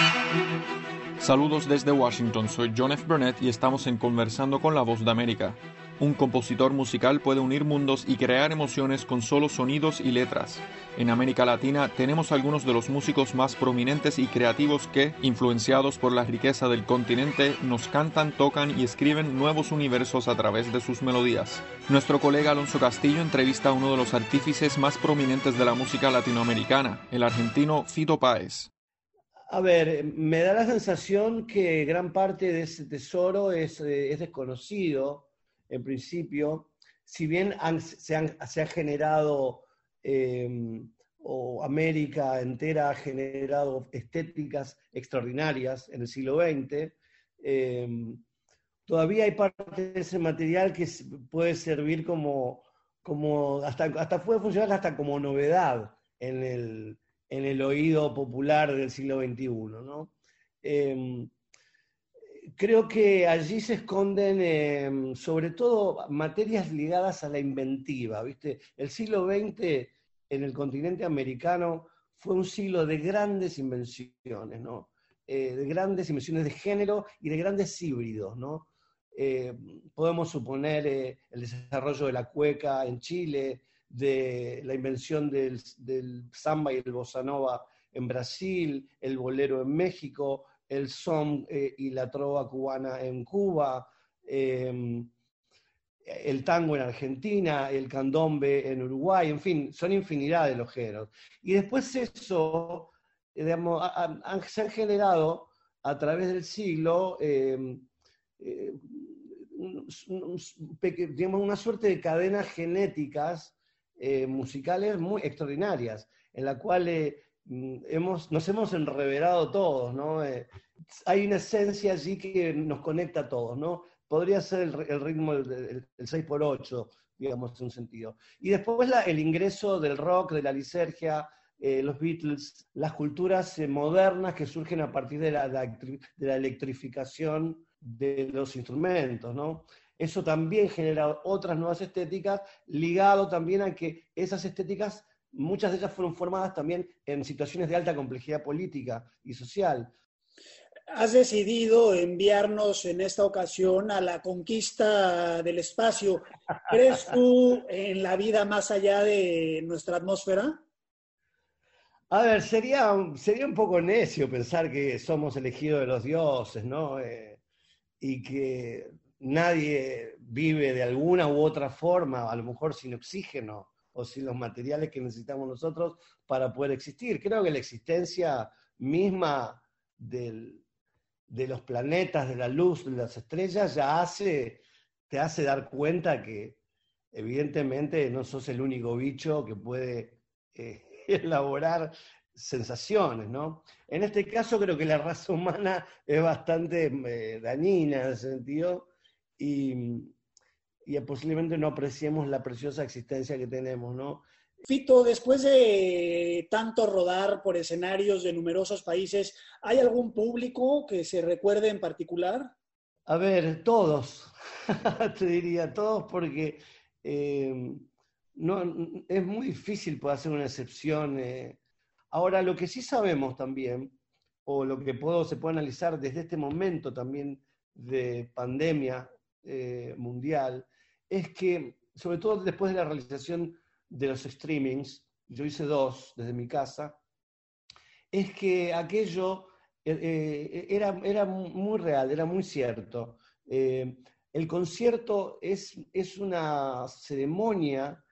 Saludos desde Washington, soy John F. Burnett y estamos en Conversando con la Voz de América. Un compositor musical puede unir mundos y crear emociones con solo sonidos y letras. En América Latina tenemos algunos de los músicos más prominentes y creativos que, influenciados por la riqueza del continente, nos cantan, tocan y escriben nuevos universos a través de sus melodías. Nuestro colega Alonso Castillo entrevista a uno de los artífices más prominentes de la música latinoamericana, el argentino Fito Páez. A ver, me da la sensación que gran parte de ese tesoro es desconocido, en principio, si bien se ha generado, o América entera ha generado estéticas extraordinarias en el siglo XX, todavía hay parte de ese material que puede servir hasta puede funcionar hasta como novedad en el oído popular del siglo XXI, ¿no? Creo que allí se esconden, sobre todo, materias ligadas a la inventiva, ¿viste? El siglo XX en el continente americano fue un siglo de grandes invenciones, ¿no? De grandes invenciones de género y de grandes híbridos, ¿no? Podemos suponer el desarrollo de la cueca en Chile, de la invención del samba y el bossa nova en Brasil, el bolero en México, el son y la trova cubana en Cuba, el tango en Argentina, el candombe en Uruguay, en fin, son infinidad de los géneros. Y después eso, digamos, se han generado a través del siglo digamos, una suerte de cadenas genéticas musicales muy extraordinarias, en la cual nos hemos enreverado todos, ¿no? Hay una esencia allí que nos conecta a todos, ¿no? Podría ser el ritmo del 6x8, digamos, en un sentido. Y después el ingreso del rock, de la liturgia, los Beatles, las culturas modernas que surgen a partir de la electrificación de los instrumentos, ¿no? Eso también genera otras nuevas estéticas, ligado también a que esas estéticas, muchas de ellas fueron formadas también en situaciones de alta complejidad política y social. Has decidido enviarnos en esta ocasión a la conquista del espacio. ¿Crees tú en la vida más allá de nuestra atmósfera? A ver, sería un poco necio pensar que somos elegidos de los dioses, ¿no? Y que nadie vive de alguna u otra forma, a lo mejor sin oxígeno o sin los materiales que necesitamos nosotros para poder existir. Creo que la existencia misma de los planetas, de la luz, de las estrellas, te hace dar cuenta que evidentemente no sos el único bicho que puede elaborar sensaciones, ¿no? En este caso creo que la raza humana es bastante dañina en ese sentido y posiblemente no apreciemos la preciosa existencia que tenemos, ¿no? Fito, después de tanto rodar por escenarios de numerosos países, ¿hay algún público que se recuerde en particular? A ver, todos, te diría todos, porque no, es muy difícil poder hacer una excepción. Ahora, lo que sí sabemos también, o lo que se puede analizar desde este momento también de pandemia mundial, es que, sobre todo después de la realización de los streamings, yo hice 2 desde mi casa, es que aquello era muy real, era muy cierto. El concierto es una ceremonia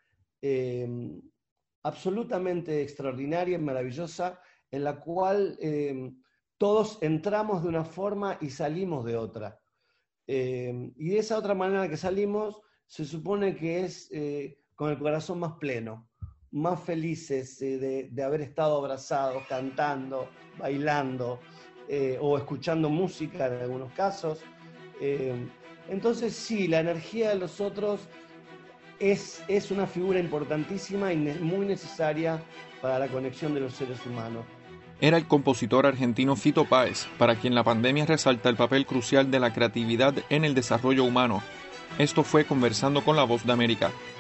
absolutamente extraordinaria y maravillosa, en la cual todos entramos de una forma y salimos de otra. Y de esa otra manera que salimos, se supone que es con el corazón más pleno, más felices de haber estado abrazados, cantando, bailando, o escuchando música en algunos casos. Entonces sí, la energía de los otros es una figura importantísima y muy necesaria para la conexión de los seres humanos. Era el compositor argentino Fito Páez, para quien la pandemia resalta el papel crucial de la creatividad en el desarrollo humano. Esto fue Conversando con la Voz de América.